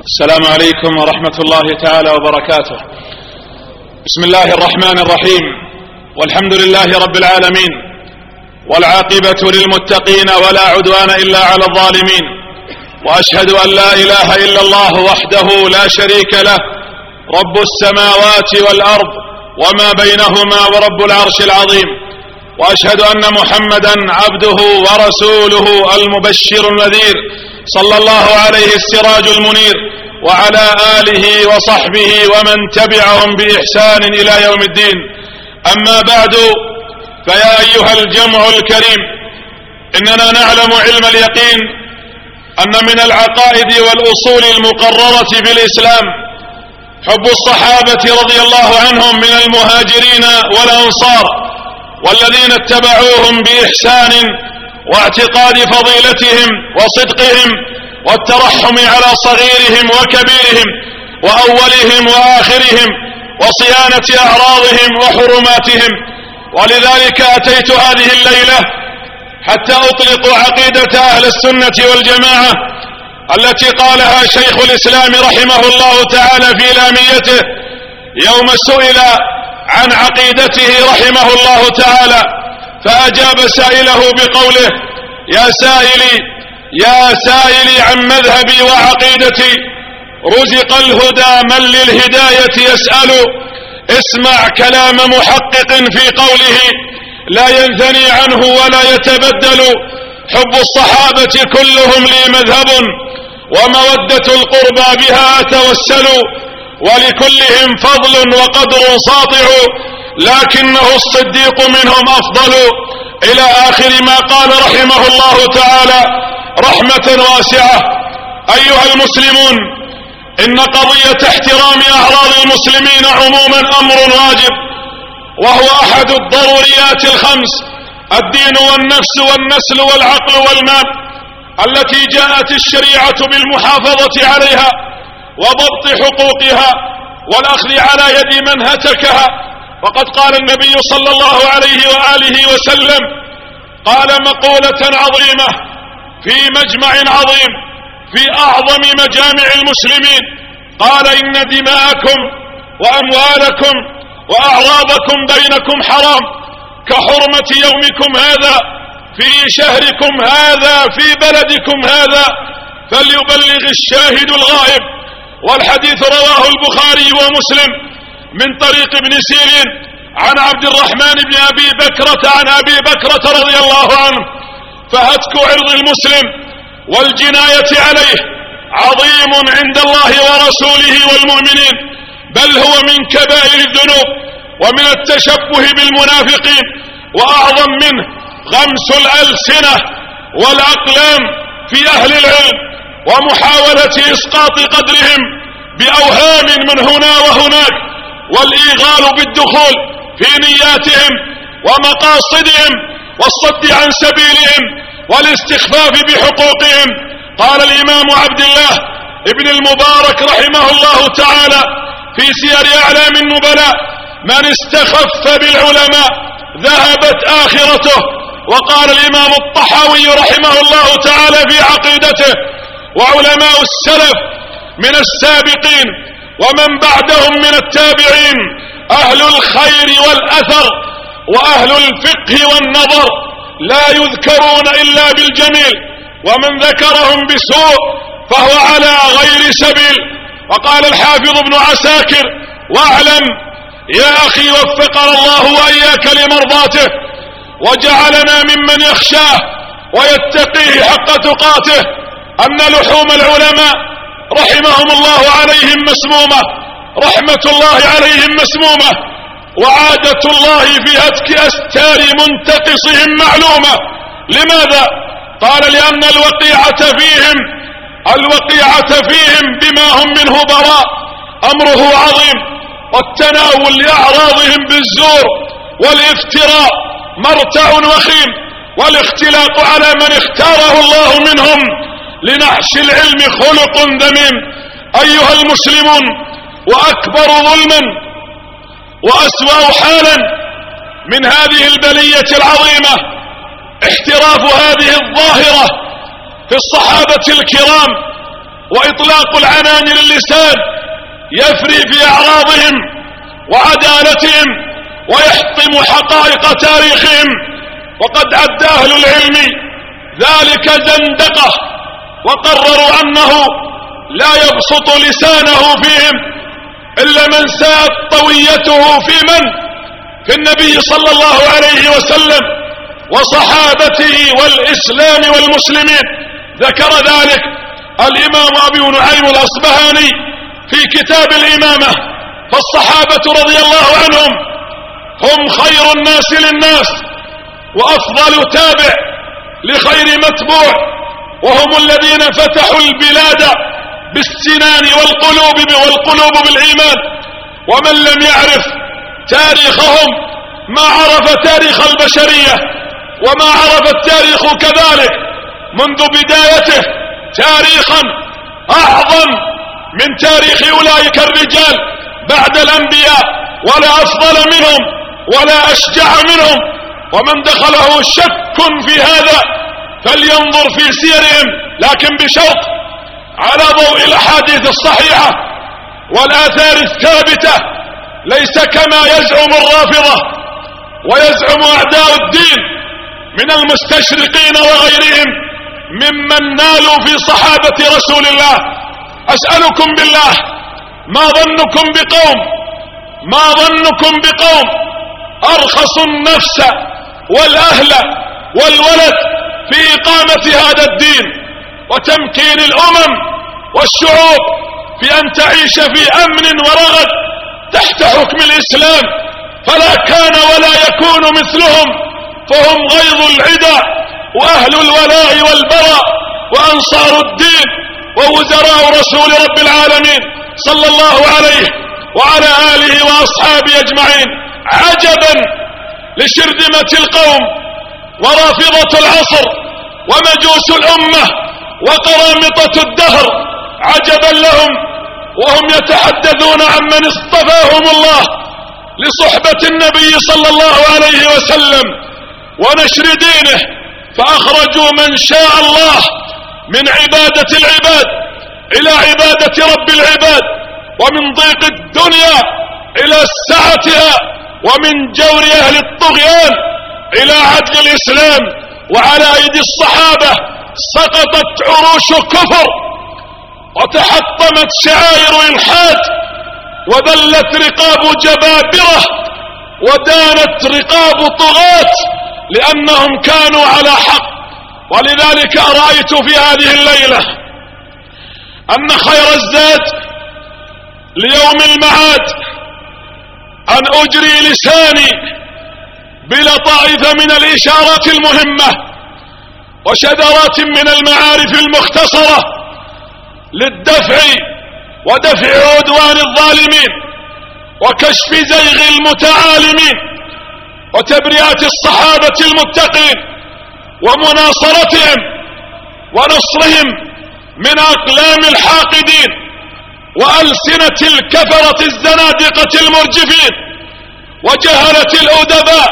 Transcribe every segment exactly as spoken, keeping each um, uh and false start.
السلام عليكم ورحمة الله تعالى وبركاته. بسم الله الرحمن الرحيم، والحمد لله رب العالمين، والعاقبة للمتقين ولا عدوان إلا على الظالمين، وأشهد أن لا إله إلا الله وحده لا شريك له، رب السماوات والأرض وما بينهما ورب العرش العظيم، وأشهد أن محمدا عبده ورسوله المبشر النذير صلى الله عليه السراج المنير، وعلى آله وصحبه ومن تبعهم بإحسان إلى يوم الدين. أما بعد، فيا أيها الجمع الكريم، إننا نعلم علم اليقين أن من العقائد والأصول المقررة بالإسلام حب الصحابة رضي الله عنهم من المهاجرين والأنصار والذين اتبعوهم بإحسان، واعتقاد فضيلتهم وصدقهم والترحم على صغيرهم وكبيرهم وأولهم وآخرهم وصيانة أعراضهم وحرماتهم. ولذلك أتيت هذه الليلة حتى أطلق عقيدة أهل السنة والجماعة التي قالها شيخ الإسلام رحمه الله تعالى في لاميته يوم سئل عن عقيدته رحمه الله تعالى، فأجاب سائله بقوله: يا سائلي يا سائلي عن مذهبي وعقيدتي، رزق الهدى من للهداية يسأل. اسمع كلام محقق في قوله لا ينثني عنه ولا يتبدل. حب الصحابة كلهم لي مذهب، ومودة القربى بها أتوسل، ولكلهم فضل وقدر ساطع، لكنه الصديق منهم أفضل. إلى آخر ما قال رحمه الله تعالى رحمة واسعة. أيها المسلمون، إن قضية احترام أعراض المسلمين عموما أمر واجب، وهو أحد الضروريات الخمس: الدين والنفس والنسل والعقل والمال، التي جاءت الشريعة بالمحافظة عليها وضبط حقوقها والأخذ على يد من هتكها. وقد قال النبي صلى الله عليه وآله وسلم، قال مقولة عظيمة في مجمع عظيم في أعظم مجامع المسلمين، قال: إن دماءكم وأموالكم وأعراضكم بينكم حرام كحرمة يومكم هذا في شهركم هذا في بلدكم هذا، فليبلغ الشاهد الغائب. والحديث رواه البخاري ومسلم من طريق ابن سيرين عن عبد الرحمن بن أبي بكرة عن أبي بكرة رضي الله عنه: فهتك عرض المسلم والجناية عليه عظيم عند الله ورسوله والمؤمنين، بل هو من كبائر الذنوب ومن التشبه بالمنافقين، وأعظم منه غمس الألسنة والأقلام في أهل العلم ومحاولة إسقاط قدرهم بأوهام من هنا وهناك، والإيغال بالدخول في نياتهم ومقاصدهم والصد عن سبيلهم والاستخفاف بحقوقهم. قال الإمام عبد الله ابن المبارك رحمه الله تعالى في سير أعلام النبلاء: من استخف بالعلماء ذهبت آخرته. وقال الإمام الطحاوي رحمه الله تعالى في عقيدته: وعلماء السلف من السابقين ومن بعدهم من التابعين أهل الخير والأثر وأهل الفقه والنظر، لا يذكرون إلا بالجميل، ومن ذكرهم بسوء فهو على غير سبيل. وقال الحافظ ابن عساكر: واعلم يا أخي وفقنا الله وإياك لمرضاته، وجعلنا ممن يخشاه ويتقيه حق تقاته، أن لحوم العلماء رحمهم الله عليهم مسمومة، رحمة الله عليهم مسمومة، وعادة الله في هتك أستار منتقصهم معلومة. لماذا؟ قال: لأن الوقيعة فيهم الوقيعة فيهم بما هم منه براء أمره عظيم، والتناول لأعراضهم بالزور والافتراء مرتع وخيم، والاختلاق على من اختاره الله منهم لنعش العلم خلق ذميم. أيها المسلمون، وأكبر ظلما وأسوأ حالا من هذه البلية العظيمة احتراف هذه الظاهرة في الصحابة الكرام وإطلاق العنان للسان يفري في أعراضهم وعدالتهم ويحطم حقائق تاريخهم. وقد عد أهل العلم ذلك زندقة، وقرروا أنه لا يبسط لسانه فيهم إلا من ساءت طويته في من في النبي صلى الله عليه وسلم وصحابته والإسلام والمسلمين. ذكر ذلك الإمام أبو نعيم الأصبهاني في كتاب الإمامة. فالصحابة رضي الله عنهم هم خير الناس للناس وأفضل تابع لخير متبوع، وهم الذين فتحوا البلاد بالسنان والقلوب والقلوب بالإيمان. ومن لم يعرف تاريخهم ما عرف تاريخ البشرية، وما عرف التاريخ كذلك منذ بدايته تاريخا أعظم من تاريخ أولئك الرجال بعد الأنبياء، ولا أفضل منهم ولا أشجع منهم. ومن دخله شك في هذا فلينظر في سيرهم، لكن بشرط على ضوء الأحاديث الصحيحة والآثار الثابتة، ليس كما يزعم الرافضة ويزعم أعداء الدين من المستشرقين وغيرهم ممن نالوا في صحابة رسول الله. أسألكم بالله، ما ظنكم بقوم ما ظنكم بقوم أرخصوا النفس والأهل والولد في إقامة هذا الدين وتمكين الأمم والشعوب في أن تعيش في أمن ورغد تحت حكم الإسلام؟ فلا كان ولا يكون مثلهم، فهم غيظ العدا وأهل الولاء والبراء وأنصار الدين ووزراء رسول رب العالمين صلى الله عليه وعلى آله وأصحابه أجمعين. عجبا لشرذمة القوم ورافضة العصر ومجوس الأمة وقرامطة الدهر، عجبا لهم وهم يتحدثون عن من اصطفاهم الله لصحبة النبي صلى الله عليه وسلم ونشر دينه، فأخرجوا من شاء الله من عبادة العباد إلى عبادة رب العباد، ومن ضيق الدنيا إلى سعتها، ومن جور أهل الطغيان إلى عدل الإسلام. وعلى أيدي الصحابة سقطت عروش كفر وتحطمت شعائر إلحاد وذلت رقاب جبابرة ودانت رقاب طغاة، لأنهم كانوا على حق. ولذلك أرأيت في هذه الليلة أن خير الزاد ليوم المعاد أن أجري لساني بلطائف من الإشارات المهمة وشذرات من المعارف المختصرة للدفع ودفع عدوان الظالمين وكشف زيغ المتعالمين وتبرئة الصحابة المتقين ومناصرتهم ونصرهم من أقلام الحاقدين وألسنة الكفرة الزنادقة المرجفين وجهلة الأدباء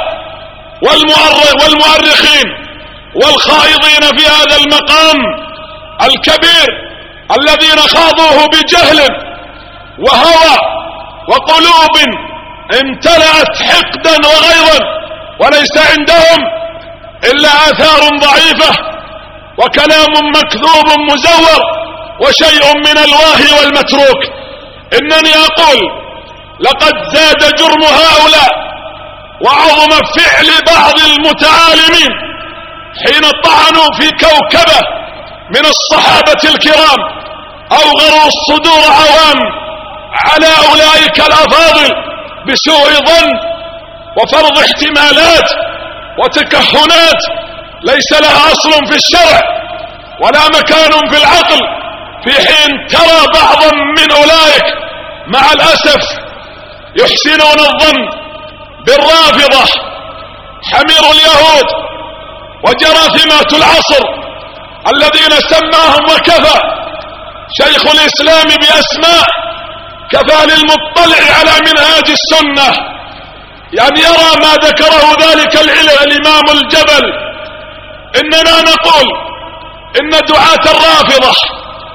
والمؤرخين والخائضين في هذا المقام الكبير الذين خاضوه بجهل وهوى وقلوب امتلأت حقدا وغيظا، وليس عندهم إلا آثار ضعيفة وكلام مكذوب مزور وشيء من الواهي والمتروك. إنني أقول لقد زاد جرم هؤلاء وعظم فعل بعض المتعالمين حين طعنوا في كوكبة من الصحابة الكرام، أوغروا الصدور عوام على أولئك الأفاضل بسوء ظن وفرض احتمالات وتكهنات ليس لها أصل في الشرع ولا مكان في العقل، في حين ترى بعضا من أولئك مع الأسف يحسنون الظن بالرافضة حمير اليهود وجراثيمات العصر الذين سماهم وكفى شيخ الإسلام بأسماء كفى للمطلع على منهاج السنة يعني يرى ما ذكره ذلك الإمام الجبل. إننا نقول إن دعاة الرافضة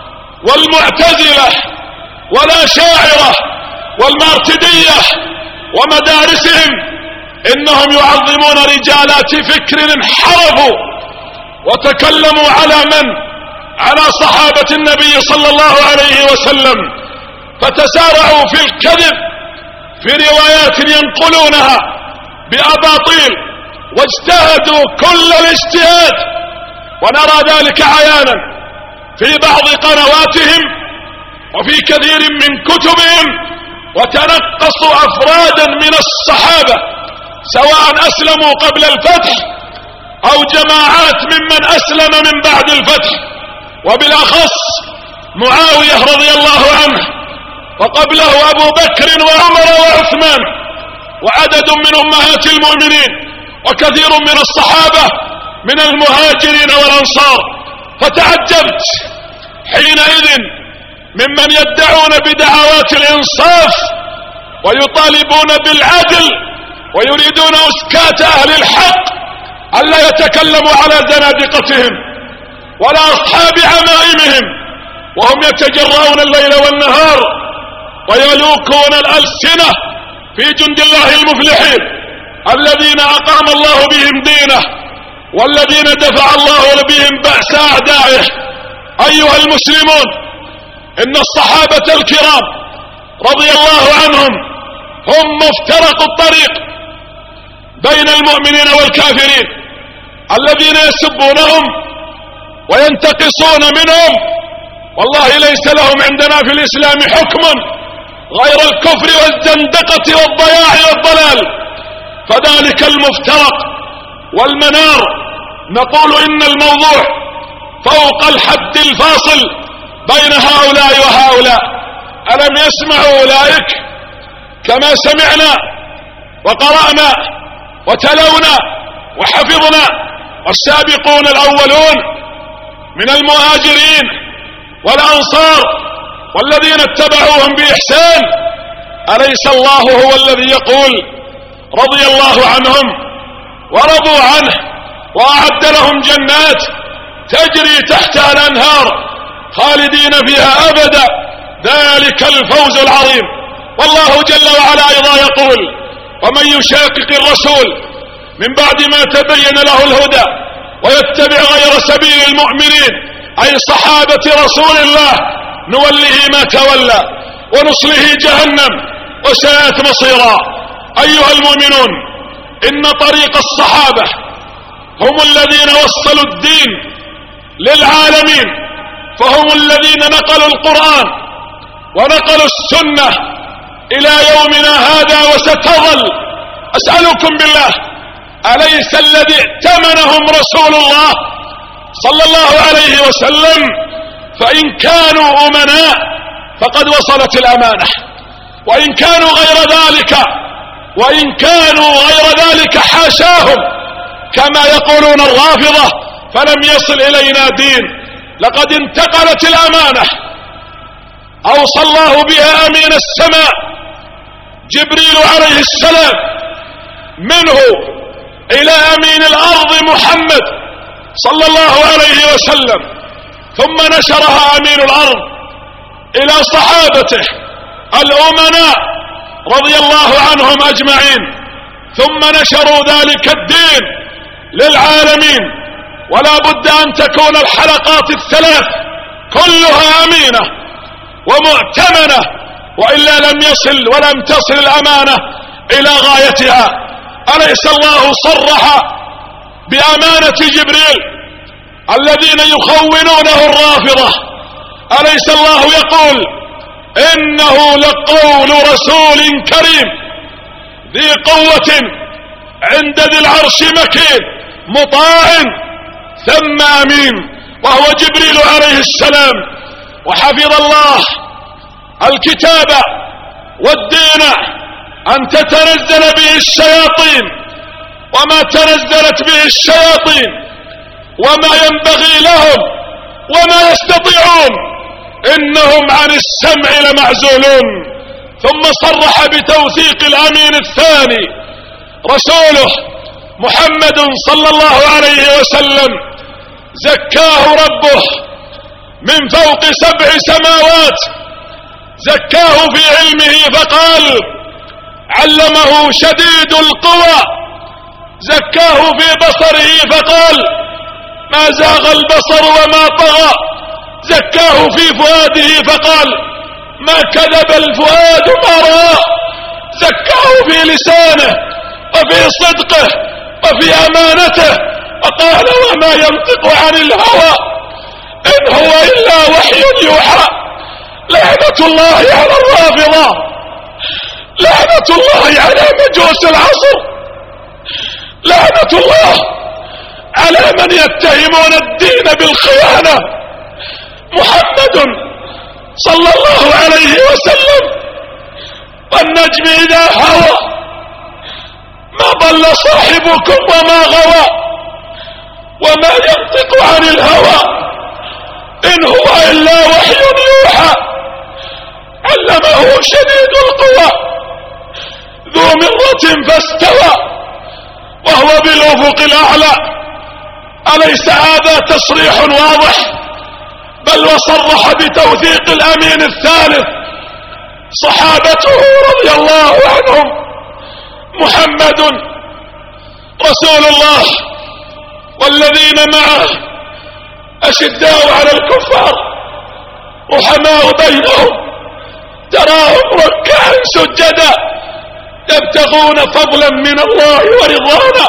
والمعتزلة والأشاعرة والمارتدية ومدارسهم إنهم يعظمون رجالات فكر انحرفوا وتكلموا على من؟ على صحابة النبي صلى الله عليه وسلم، فتسارعوا في الكذب في روايات ينقلونها بأباطيل، واجتهدوا كل الاجتهاد، ونرى ذلك عيانا في بعض قنواتهم وفي كثير من كتبهم، وتنقصوا أفرادا من الصحابة سواء أسلموا قبل الفتح أو جماعات ممن أسلم من بعد الفتح، وبالأخص معاوية رضي الله عنه، وقبله أبو بكر وعمر وعثمان وعدد من أمهات المؤمنين وكثير من الصحابة من المهاجرين والأنصار. فتعجبت حينئذ ممن يدعون بدعوات الإنصاف ويطالبون بالعدل ويريدون اسكات اهل الحق الا يتكلموا على زنادقتهم ولا اصحاب عمائمهم، وهم يتجرؤون الليل والنهار ويلوكون الألسنة في جند الله المفلحين الذين اقام الله بهم دينه والذين دفع الله بهم بأس اعدائه. ايها المسلمون، ان الصحابة الكرام رضي الله عنهم هم مفترق الطريق بين المؤمنين والكافرين الذين يسبونهم وينتقصون منهم، والله ليس لهم عندنا في الإسلام حكم غير الكفر والزندقة والضياع والضلال، فذلك المفترق والمنار. نقول إن الموضوع فوق الحد الفاصل بين هؤلاء وهؤلاء. ألم يسمعوا أولئك كما سمعنا وقرأنا وتلونا وحفظنا والسابقون الأولون من المهاجرين والأنصار والذين اتبعوهم بإحسان؟ أليس الله هو الذي يقول رضي الله عنهم ورضوا عنه وأعد لهم جنات تجري تحتها الأنهار خالدين فيها أبدا، ذلك الفوز العظيم. والله جل وعلا أيضا يقول: ومن يشاقق الرسول من بعد ما تبين له الهدى ويتبع غير سبيل المؤمنين، أي صحابة رسول الله، نوله ما تولى ونصله جهنم وساءت مصيرا. أيها المؤمنون، إن طريق الصحابة هم الذين وصلوا الدين للعالمين، فهم الذين نقلوا القرآن ونقلوا السنة إلى يومنا هذا وستظل. أسألكم بالله، أليس الذي ائتمنهم رسول الله صلى الله عليه وسلم؟ فإن كانوا أمناء فقد وصلت الأمانة، وإن كانوا غير ذلك وإن كانوا غير ذلك حاشاهم كما يقولون الرافضة فلم يصل إلينا دين. لقد انتقلت الأمانة، أوصى الله بها أمين السماء جبريل عليه السلام منه إلى أمين الأرض محمد صلى الله عليه وسلم، ثم نشرها أمين الأرض إلى صحابته الأمناء رضي الله عنهم أجمعين، ثم نشروا ذلك الدين للعالمين. ولا بد أن تكون الحلقات الثلاث كلها أمينة ومؤتمنة، وإلا لم يصل ولم تصل الأمانة إلى غايتها. أليس الله صرح بأمانة جبريل الذين يخونونه الرافضة؟ أليس الله يقول: إنه لقول رسول كريم ذي قوة عند ذي العرش مكين مطاع ثم أمين، وهو جبريل عليه السلام. وحفظ الله الكتاب والدين أن تتنزل به الشياطين وما تنزلت به الشياطين وما ينبغي لهم وما يستطيعون، إنهم عن السمع لمعزولون. ثم صرح بتوثيق الأمين الثاني رسوله محمد صلى الله عليه وسلم، زكاه ربه من فوق سبع سماوات، زكاه في علمه فقال علمه شديد القوى، زكاه في بصره فقال ما زاغ البصر وما طغى، زكاه في فؤاده فقال ما كذب الفؤاد ما رأى، زكاه في لسانه وفي صدقه وفي أمانته، وقال وما ينطق عن الهوى إن هو إلا وحي يوحى. لعنة الله على الرافضة، لعنة الله على مجوس العصر، لعنة الله على من يتهمون الدين بالخيانة. محمد صلى الله عليه وسلم والنجم إذا هوى ما ضل صاحبكم وما غوى، وما ينطق عن الهوى إن هو إلا وحي يوحى. علمه شديد القوى ذو مرة فاستوى وهو بالأفق الأعلى. أليس هذا تصريح واضح؟ بل وصرح بتوثيق الأمين الثالث صحابته رضي الله عنهم. محمد رسول الله والذين معه أشداء على الكفار رحماء بينهم، تراهم ركعا سجدا يبتغون فضلا من الله ورضوانا،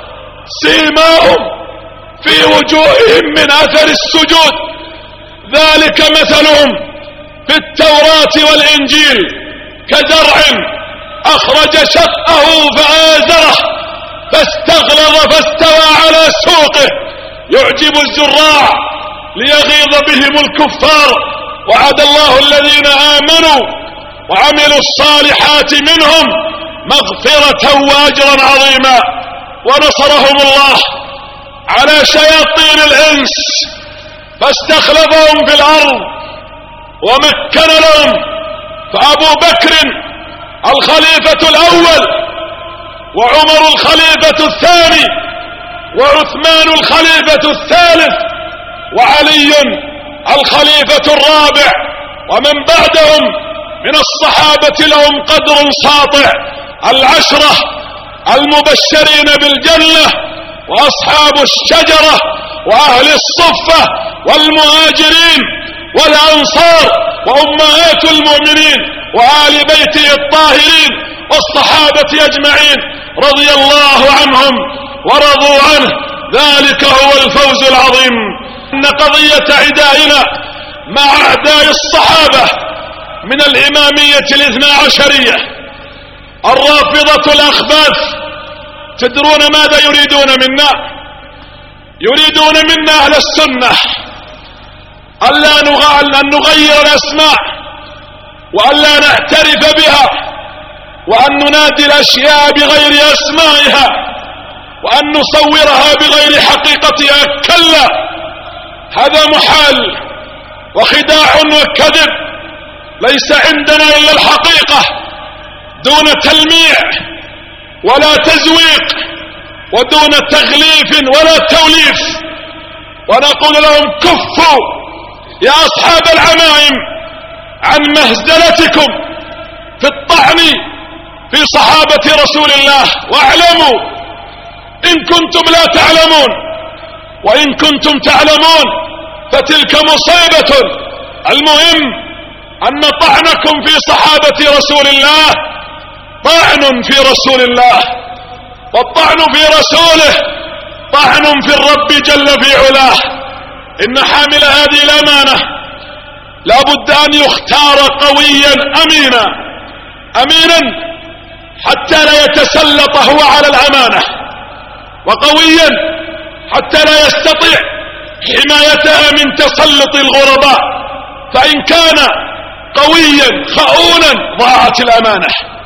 سيماهم في وجوههم من أثر السجود، ذلك مثلهم في التوراة والإنجيل كزرع أخرج شطأه فآزره فاستغلظ فاستوى على سوقه يعجب الزراع ليغيظ بهم الكفار. وعد الله الذين آمنوا وعملوا الصالحات منهم مغفرة وأجرا عظيما. ونصرهم الله على شياطين الإنس فاستخلفهم في الأرض ومكن لهم. فأبو بكر الخليفة الأول، وعمر الخليفة الثاني، وعثمان الخليفة الثالث، وعلي الخليفة الرابع، ومن بعدهم من الصحابة لهم قدر ساطع، العشرة المبشرين بالجنة وأصحاب الشجرة وأهل الصفة والمهاجرين والأنصار وأمهات المؤمنين وآل بيته الطاهرين والصحابة أجمعين رضي الله عنهم ورضوا عنه. ذلك هو الفوز العظيم. إن قضية عدائنا مع أعداء الصحابة من الإمامية الاثنى عشرية الرافضة الأخباث، تدرون ماذا يريدون منا؟ يريدون منا أهل السنة ألا نغير الأسماء وألا نعترف بها وأن ننادي الأشياء بغير أسمائها وأن نصورها بغير حقيقتها. كلا، هذا محال وخداع وكذب. ليس عندنا إلا الحقيقة دون تلميع ولا تزويق ودون تغليف ولا توليف. ونقول لهم كفوا يا أصحاب العمائم عن مهزلتكم في الطعن في صحابة رسول الله، واعلموا إن كنتم لا تعلمون، وإن كنتم تعلمون فتلك مصيبة. المهم أن طعنكم في صحابة رسول الله طعن في رسول الله، والطعن في رسوله طعن في الرب جل في علاه. إن حامل هذه الأمانة لا بد أن يختار قويا أمينا، أمينا حتى لا يتسلط هو على الأمانة، وقويا حتى لا يستطيع حمايتها من تسلط الغرباء. فإن كان قويا خؤونا ضاعت الأمانة،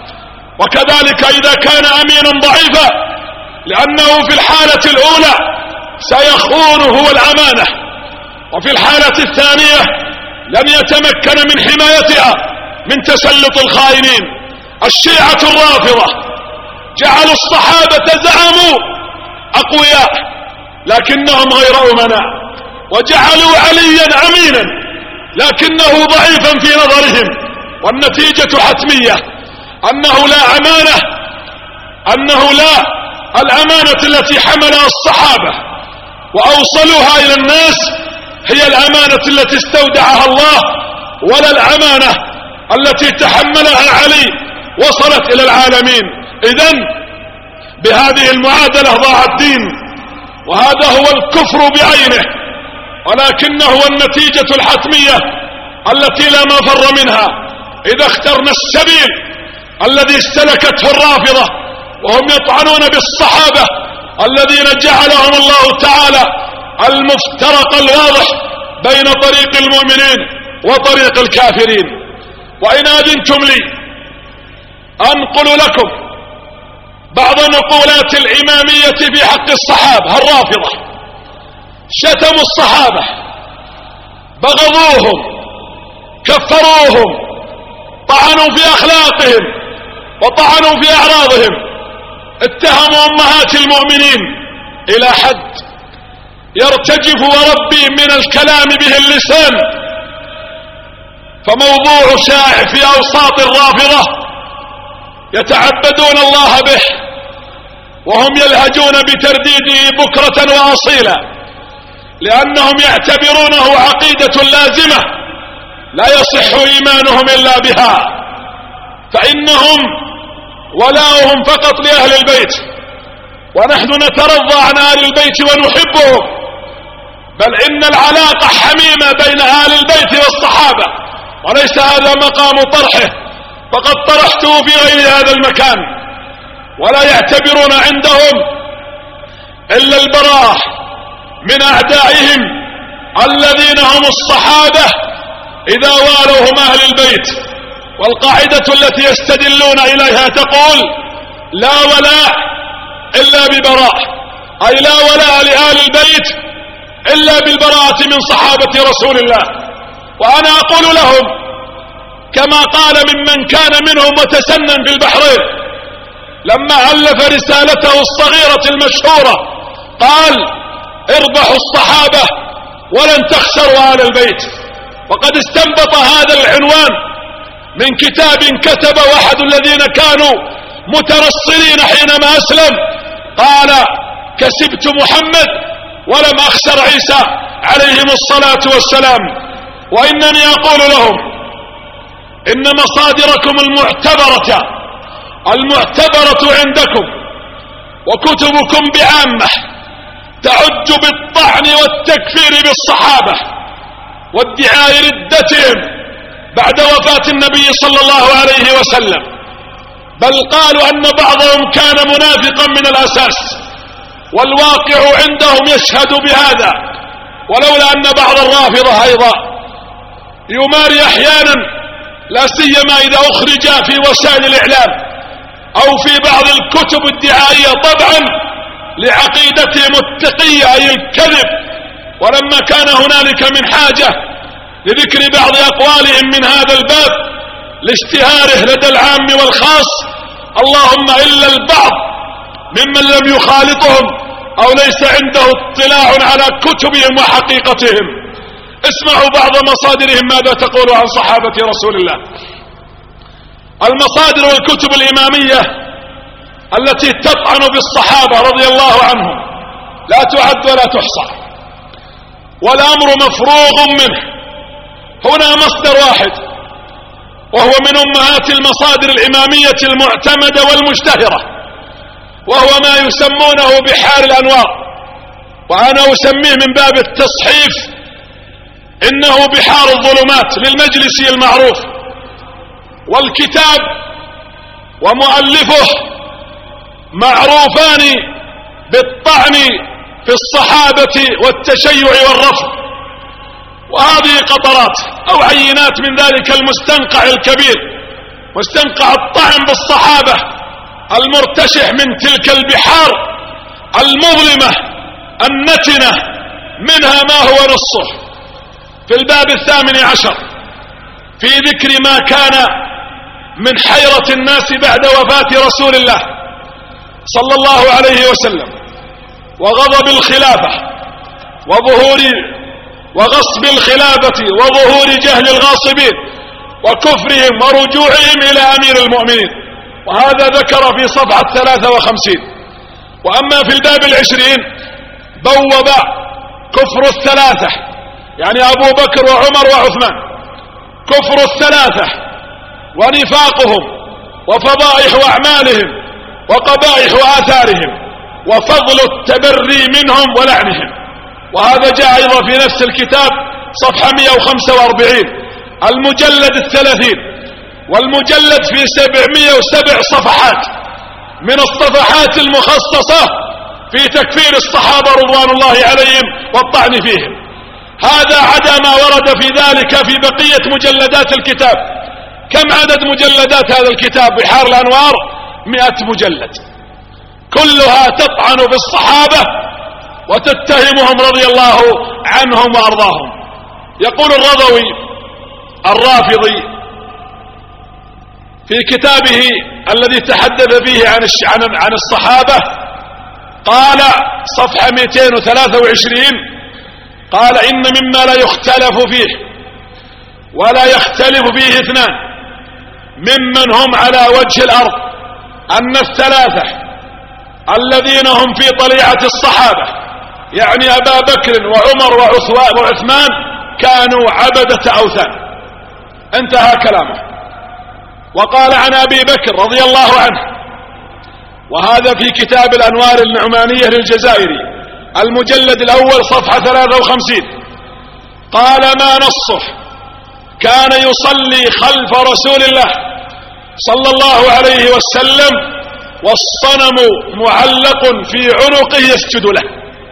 وكذلك إذا كان أمينا ضعيفا لأنه في الحالة الأولى سيخون هو الأمانة، وفي الحالة الثانية لن يتمكن من حمايتها من تسلط الخائنين. الشيعة الرافضة جعلوا الصحابة زعموا أقوياء لكنهم غير أمناء، وجعلوا عليا أمينا لكنه ضعيفا في نظرهم، والنتيجة حتمية أنه لا أمانة، أنه لا الأمانة التي حملها الصحابة وأوصلوها إلى الناس هي الأمانة التي استودعها الله، ولا الأمانة التي تحملها علي وصلت إلى العالمين. إذن بهذه المعادلة ضاع الدين، وهذا هو الكفر بعينه، ولكنه هو النتيجة الحتمية التي لا مفر منها إذا اخترنا السبيل الذي استلكته الرافضة، وهم يطعنون بالصحابة الذين جعلهم الله تعالى المفترق الواضح بين طريق المؤمنين وطريق الكافرين. وإن أذنتم لي أنقل لكم بعض نقولات الإمامية في حق الصحابة الرافضة. شتموا الصحابة، بغضوهم، كفروهم، طعنوا في أخلاقهم وطعنوا في أعراضهم، اتهموا أمهات المؤمنين إلى حد يرتجف وربي من الكلام به اللسان. فموضوع شائع في أوساط الرافضة يتعبدون الله به، وهم يلهجون بترديده بكرة وأصيلا، لأنهم يعتبرونه عقيدة لازمة لا يصح إيمانهم إلا بها، فإنهم ولاؤهم فقط لأهل البيت، ونحن نترضى عن أهل البيت ونحبهم، بل إن العلاقة حميمة بين أهل البيت والصحابة، وليس هذا مقام طرحه، فقد طرحته في غير هذا المكان. ولا يعتبرون عندهم إلا البراءة من أعدائهم الذين هم الصحابة إذا والوهم أهل البيت. والقاعدة التي يستدلون إليها تقول لا ولاء إلا ببراء، أي لا ولاء لأهل البيت إلا بالبراءة من صحابة رسول الله. وأنا أقول لهم كما قال ممن كان منهم متسنن في البحرين لما ألف رسالته الصغيرة المشهورة، قال اربحوا الصحابة ولن تخسروا أهل البيت. وقد استنبط هذا العنوان من كتاب كتب واحد الذين كانوا مترصلين حينما أسلم، قال كسبت محمد ولم أخسر عيسى عليهم الصلاة والسلام. وإنني أقول لهم إن مصادركم المعتبرة المعتبرة عندكم وكتبكم بعامة تعج بالطعن والتكفير بالصحابة وادعاء ردتهم بعد وفاة النبي صلى الله عليه وسلم، بل قالوا أن بعضهم كان منافقا من الأساس، والواقع عندهم يشهد بهذا. ولولا أن بعض الرافضة أيضا يماري أحيانا، لا سيما إذا أخرج في وسائل الإعلام أو في بعض الكتب الدعائية طبعا لعقيدتهم التقية أي الكذب، ولما كان هنالك من حاجة لذكر بعض أقوالهم من هذا الباب لاشتهاره لدى العام والخاص، اللهم إلا البعض ممن لم يخالطهم أو ليس عنده اطلاع على كتبهم وحقيقتهم. اسمعوا بعض مصادرهم ماذا تقول عن صحابة رسول الله. المصادر والكتب الإمامية التي تطعن بالصحابة رضي الله عنهم لا تعد ولا تحصى، والأمر مفروغ منه. هنا مصدر واحد وهو من أمهات المصادر الإمامية المعتمدة والمشتهرة، وهو ما يسمونه بحار الأنوار، وأنا أسميه من باب التصحيف إنه بحار الظلمات للمجلسي المعروف. والكتاب ومؤلفه معروفان بالطعن في الصحابة والتشيع والرفض، وهذه قطرات أو عينات من ذلك المستنقع الكبير، مستنقع الطعن بالصحابة المرتشح من تلك البحار المظلمة النتنة، منها ما هو نصه في الباب الثامن عشر في ذكر ما كان من حيرة الناس بعد وفاة رسول الله صلى الله عليه وسلم وغضب الخلافة وظهور وغصب الخلافة وظهور جهل الغاصبين وكفرهم ورجوعهم إلى أمير المؤمنين. وهذا ذكر في صفحة ثلاثة وخمسين. وأما في الباب العشرين بوب كفر الثلاثة، يعني أبو بكر وعمر وعثمان، كفر الثلاثة ونفاقهم وفضائح أعمالهم وقبائح آثارهم وفضل التبري منهم ولعنهم. وهذا جاء أيضا في نفس الكتاب صفحة مئة وخمسة وأربعين، المجلد الثلاثين، والمجلد في سبعمئة وسبع صفحات من الصفحات المخصصة في تكفير الصحابة رضوان الله عليهم والطعن فيهم. هذا عدا ما ورد في ذلك في بقية مجلدات الكتاب. كم عدد مجلدات هذا الكتاب بحار الأنوار؟ مئة مجلد، كلها تطعن في الصحابة وتتهمهم رضي الله عنهم وأرضاهم. يقول الرضوي الرافضي في كتابه الذي تحدث فيه عن عن الصحابة، قال صفحة مئتين وثلاثة وعشرين، قال إن مما لا يختلف فيه ولا يختلف فيه اثنان ممن هم على وجه الأرض أن الثلاثة الذين هم في طليعة الصحابة، يعني أبا بكر وعمر وعثمان، كانوا عبدة أوثان. انتهى كلامه. وقال عن أبي بكر رضي الله عنه، وهذا في كتاب الأنوار النعمانية للجزائري المجلد الأول صفحة ثلاثة وخمسين، قال ما نصه كان يصلي خلف رسول الله صلى الله عليه وسلم والصنم معلق في عنقه يسجد له.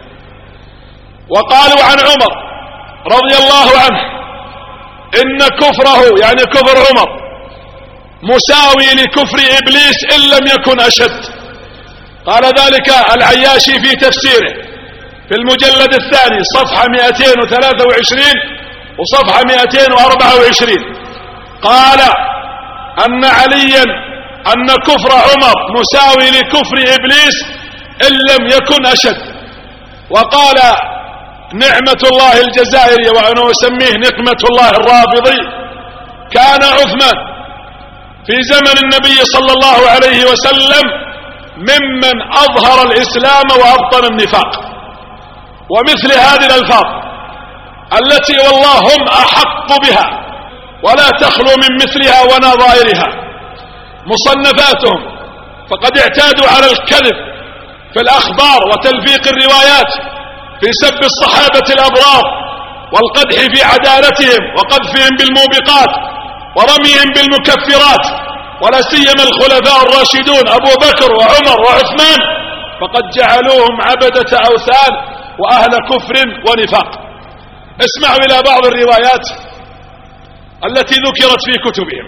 وقالوا عن عمر رضي الله عنه إن كفره، يعني كفر عمر، مساوي لكفر إبليس إن لم يكن أشد. قال ذلك العياشي في تفسيره في المجلد الثاني صفحة مئتين وثلاثة وعشرين وصفحة مئتين وأربعة وعشرين، قال أن عليا أن كفر عمر مساوي لكفر إبليس إن لم يكن أشد. وقال نعمة الله الجزائري، وأنا أسميه نقمة الله الرافضي، كان عثمان في زمن النبي صلى الله عليه وسلم ممن أظهر الإسلام وأبطن النفاق. ومثل هذه الألفاظ التي والله هم أحق بها ولا تخلو من مثلها ونظائرها مصنفاتهم، فقد اعتادوا على الكذب في الأخبار وتلفيق الروايات في سب الصحابة الأبرار والقدح في عدالتهم وقذفهم بالموبقات ورميهم بالمكفرات، ولا سيما الخلفاء الراشدون أبو بكر وعمر وعثمان، فقد جعلوهم عبدة أوثان وأهل كفر ونفاق. اسمعوا إلى بعض الروايات التي ذكرت في كتبهم.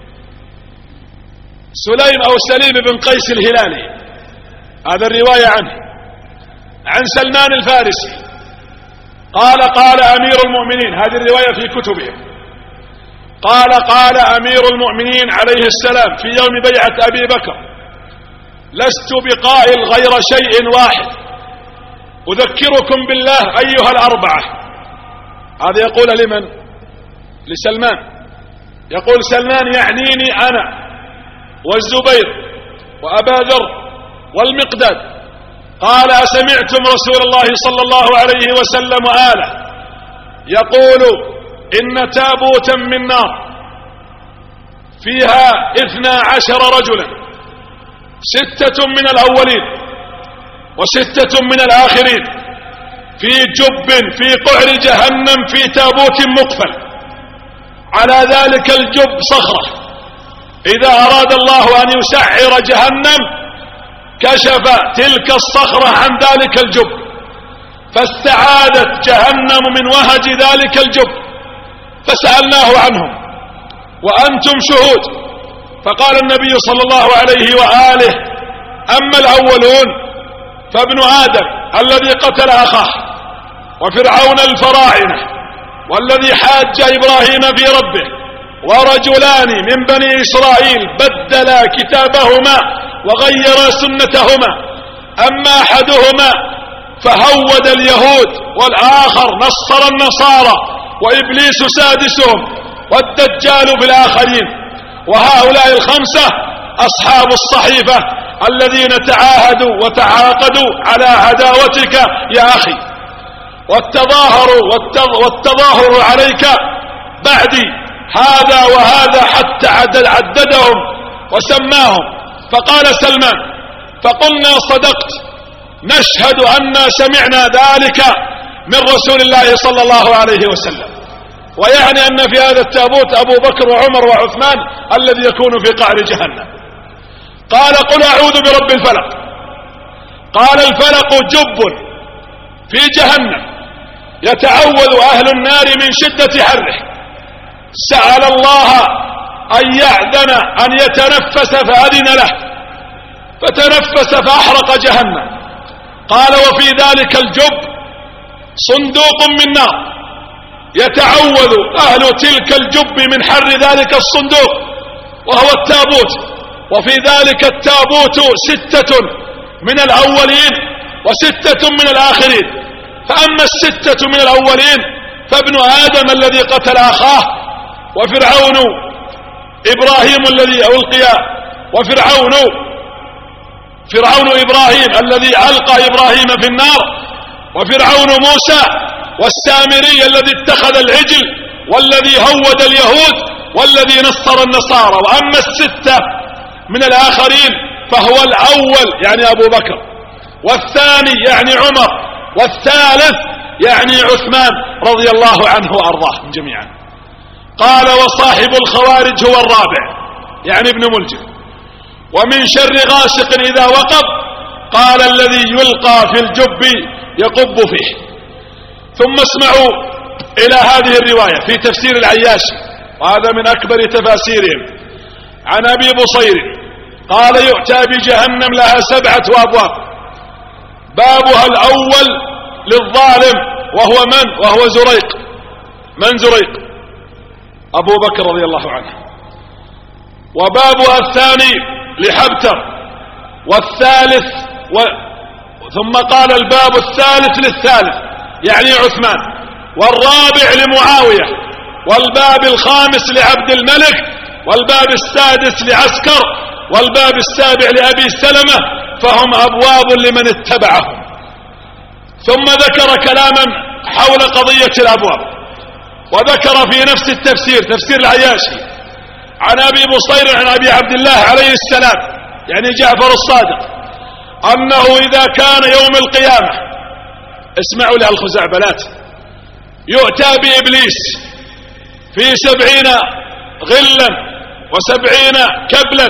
سليم أو سليم بن قيس الهلالي، هذا الرواية عنه، عن سلمان الفارسي قال قال أمير المؤمنين، هذه الرواية في كتبهم، قال قال أمير المؤمنين عليه السلام في يوم بيعة أبي بكر: لست بقائل غير شيء واحد أذكركم بالله أيها الأربعة. هذا يقول لمن؟ لسلمان. يقول سلمان يعنيني أنا والزبير وأبا ذر والمقداد. قال أسمعتم رسول الله صلى الله عليه وسلم آله يقول إن تابوتا من نار فيها اثنا عشر رجلا، ستة من الأولين وستة من الآخرين، في جب في قعر جهنم في تابوت مقفل، على ذلك الجب صخرة، إذا أراد الله أن يسعر جهنم كشف تلك الصخرة عن ذلك الجب، فاستعادت جهنم من وهج ذلك الجب، فسألناه عنهم وأنتم شهود، فقال النبي صلى الله عليه وآله: أما الأولون فابن آدم الذي قتل أخاه، وفرعون الفراعنة، والذي حاج إبراهيم في ربه، ورجلان من بني إسرائيل بدلا كتابهما وغيرا سنتهما. أما أحدهما فهود اليهود والآخر نصر النصارى، وإبليس سادسهم، والدجال بالآخرين. وهؤلاء الخمسة أصحاب الصحيفة الذين تعاهدوا وتعاقدوا على عداوتك يا أخي، والتظاهر والتظاهر عليك بعدي هذا وهذا، حتى عددهم وسماهم. فقال سلمان: فقلنا صدقت، نشهد أننا سمعنا ذلك من رسول الله صلى الله عليه وسلم. ويعني أن في هذا التابوت أبو بكر وعمر وعثمان الذي يكون في قعر جهنم. قال: قل أعوذ برب الفلق. قال: الفلق جب في جهنم يتعوذ أهل النار من شدة حره. سأل الله أن يأذن أن يتنفس فأذن له، فتنفس فأحرق جهنم. قال: وفي ذلك الجب صندوق من نار يتعوذ أهل تلك الجب من حر ذلك الصندوق، وهو التابوت. وفي ذلك التابوت ستة من الأولين وستة من الآخرين. فأما الستة من الأولين فابن آدم الذي قتل أخاه، وفرعون إبراهيم الذي ألقي، وفرعون فرعون إبراهيم الذي ألقى إبراهيم في النار، وفرعون موسى، والسامري الذي اتخذ العجل، والذي هود اليهود، والذي نصر النصارى. وأما الستة من الآخرين فهو الأول يعني أبو بكر، والثاني يعني عمر، والثالث يعني عثمان رضي الله عنه وأرضاهم جميعا. قال: وصاحب الخوارج هو الرابع يعني ابن ملجم. ومن شر غاسق إذا وقب، قال: الذي يلقى في الجب يقب فيه. ثم اسمعوا إلى هذه الرواية في تفسير العياشي، وهذا من أكبر تفاسيرهم، عن أبي بصير قال: يؤتى بجهنم لها سبعة أبواب، بابها الأول للظالم وهو من؟ وهو زريق. من زريق؟ أبو بكر رضي الله عنه. وبابها الثاني لحبتر، والثالث و... ثم قال: الباب الثالث للثالث يعني عثمان، والرابع لمعاوية، والباب الخامس لعبد الملك، والباب السادس لعسكر، والباب السابع لأبي سلمة. فهم أبواب لمن اتبعهم. ثم ذكر كلاما حول قضية الأبواب، وذكر في نفس التفسير تفسير العياشي عن أبي بصير عن أبي عبد الله عليه السلام يعني جعفر الصادق، أنه إذا كان يوم القيامة، اسمعوا لها الخزعبلات، يؤتى بإبليس في سبعين غلا وسبعين كبلا،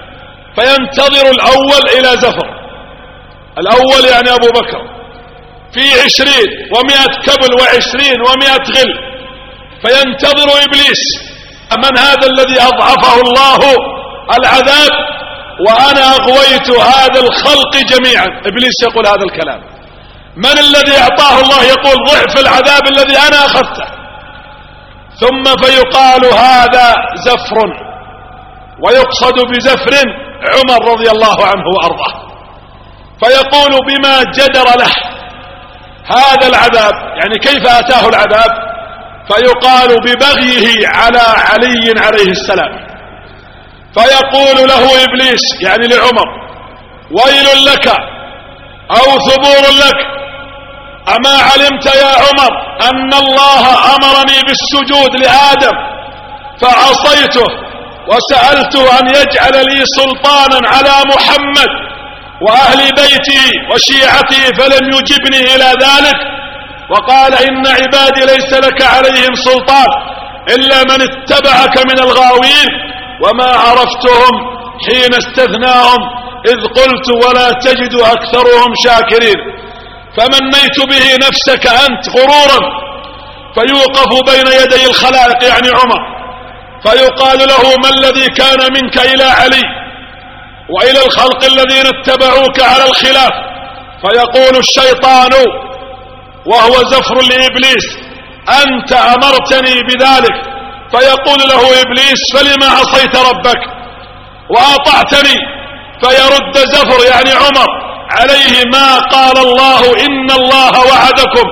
فينتظر الأول إلى زفر. الأول يعني أبو بكر في عشرين ومئة كبل وعشرين ومئة غل، فينتظر إبليس: من هذا الذي أضعفه الله العذاب وأنا أغويت هذا الخلق جميعا؟ إبليس يقول هذا الكلام. من الذي أعطاه الله؟ يقول ضعف العذاب الذي أنا أخذته. ثم فيقال هذا زفر، ويقصد بزفر عمر رضي الله عنه وأرضاه، فيقول: بما جدر له هذا العذاب، يعني كيف أتاه العذاب؟ فيقال: ببغيه على علي عليه السلام. فيقول له إبليس يعني لعمر: ويل لك أو ثبور لك، أما علمت يا عمر أن الله أمرني بالسجود لآدم فعصيته، وسألته أن يجعل لي سلطانا على محمد وأهل بيتي وشيعتي فلم يجبني إلى ذلك، وقال: إن عبادي ليس لك عليهم سلطان إلا من اتبعك من الغاوين، وما عرفتهم حين استثناهم إذ قلت ولا تجد أكثرهم شاكرين، فمنيت به نفسك أنت غرورا. فيوقف بين يدي الخلائق يعني عمر، فيقال له: ما الذي كان منك إلى علي وإلى الخلق الذين اتبعوك على الخلاف؟ فيقول الشيطان وهو زفر لإبليس: أنت أمرتني بذلك. فيقول له إبليس: فلما عصيت ربك وأطعتني؟ فيرد زفر يعني عمر عليه: ما قال الله إن الله وعدكم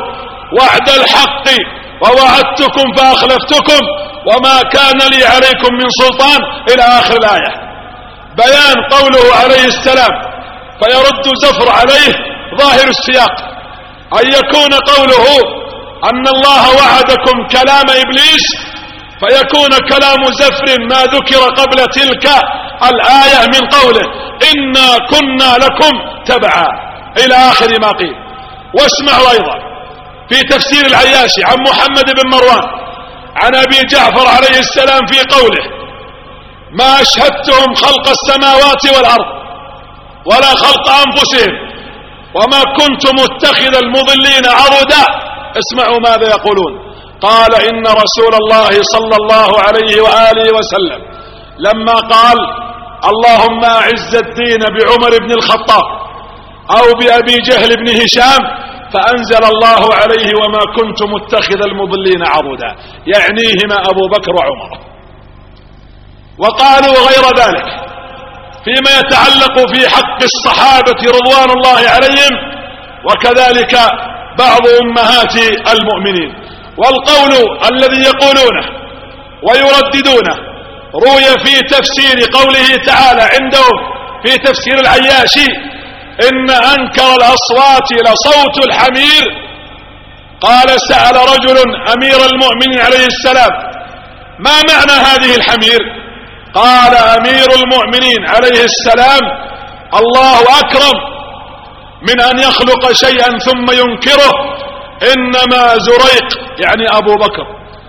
وعد الحق ووعدتكم فأخلفتكم وما كان لي عليكم من سلطان إلى آخر الآية. بيان قوله عليه السلام فيرد زفر عليه ظاهر السياق أن يكون قوله أن الله وعدكم كلام إبليس فيكون كلام زفر ما ذكر قبل تلك الآية من قوله إنا كنا لكم تبعا إلى آخر ما قيل. واسمعوا أيضا في تفسير العياشي عن محمد بن مروان عن أبي جعفر عليه السلام في قوله ما أشهدتهم خلق السماوات والأرض ولا خلق أنفسهم وما كنت متخذ المضلين عضدا. اسمعوا ماذا يقولون. قال إن رسول الله صلى الله عليه وآله وسلم لما قال اللهم أعز الدين بعمر بن الخطاب أو بأبي جهل بن هشام فأنزل الله عليه وما كنت متخذ المضلين عضدا، يعنيهما أبو بكر وعمر. وقالوا غير ذلك فيما يتعلق في حق الصحابة رضوان الله عليهم وكذلك بعض أمهات المؤمنين. والقول الذي يقولونه ويرددونه روي في تفسير قوله تعالى عندهم في تفسير العياشي إن أنكر الأصوات لصوت الحمير. قال سأل رجل أمير المؤمنين عليه السلام ما معنى هذه الحمير؟ قال أمير المؤمنين عليه السلام الله أكرم من أن يخلق شيئا ثم ينكره، إنما زريق يعني أبو بكر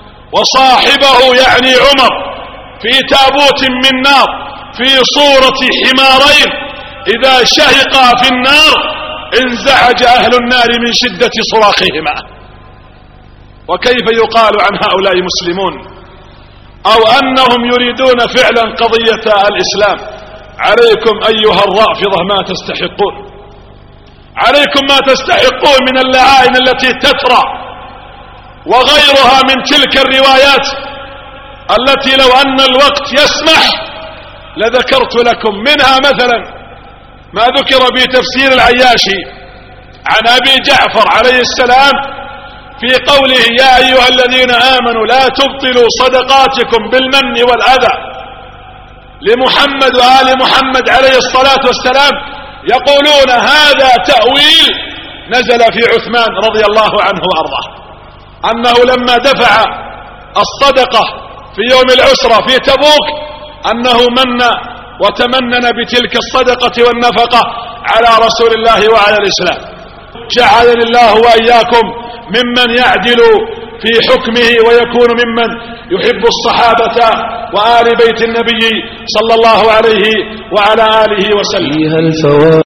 وصاحبه يعني عمر في تابوت من نار في صورة حمارين إذا شهقا في النار انزعج أهل النار من شدة صراخهما. وكيف يقال عن هؤلاء مسلمون أو أنهم يريدون فعلا قضية الإسلام؟ عليكم أيها الرافضة ما تستحقون، عليكم ما تستحقون من اللعائن التي تترى وغيرها من تلك الروايات التي لو أن الوقت يسمح لذكرت لكم منها مثلا ما ذكر في تفسير العياشي عن أبي جعفر عليه السلام في قوله يا أيها الذين آمنوا لا تبطلوا صدقاتكم بالمن والأذى لمحمد وآل محمد عليه الصلاة والسلام، يقولون هذا تأويل نزل في عثمان رضي الله عنه وأرضاه أنه لما دفع الصدقة في يوم العسرة في تبوك أنه من وتمنن بتلك الصدقة والنفقة على رسول الله وعلى الإسلام. جعلني الله وإياكم ممن يعدل في حكمه ويكون ممن يحب الصحابة وآل بيت النبي صلى الله عليه وعلى آله وسلم.